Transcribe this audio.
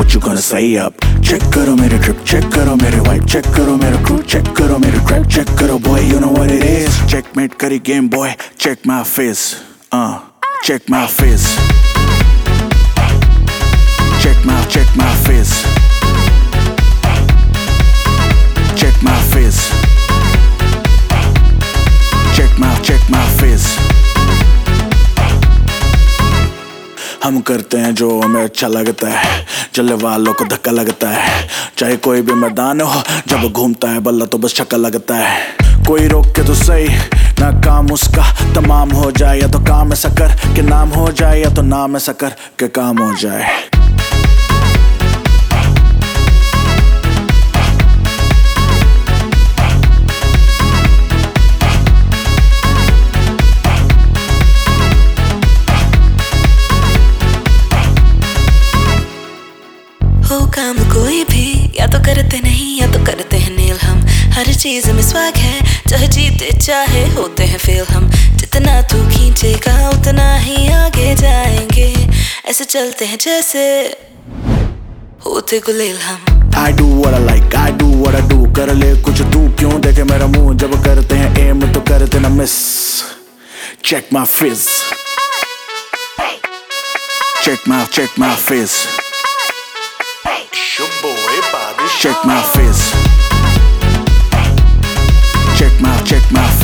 what you gonna say up? Check करो मेरे drip, check करो मेरे vibe, check करो मेरा crew, check करो मेरे trap, check करो boy, you know what it is. Checkmate करी game boy, check my face, check my face. Check my face. Check my face. Check my face. हम करते हैं जो हमें अच्छा लगता है, चलने वालों को धक्का लगता है। चाहे कोई भी मैदान हो, जब घूमता है बल्ला तो बस छक्का लगता है। कोई रोक के तो सही ना, काम उसका तमाम हो जाए। या तो काम ऐसा कर के नाम हो जाए, या तो नाम ऐसा कर के काम हो जाए। हो काम कोई भी, या तो करते नहीं या तो करते हैं नील। हम हर चीज में स्वैग है, चाहे जीते चाहे होते हैं फेल। हम जितना तू खींचेगा उतना ही आगे जाएंगे। ऐसे चलते हैं जैसे होते गुलेल हम। I do what I like, I do what I do। कर ले कुछ तू, क्यों देखे मेरा मुंह। जब करते हैं एम तो करते ना miss. Check my face. Check my face. Check my face. Check my face.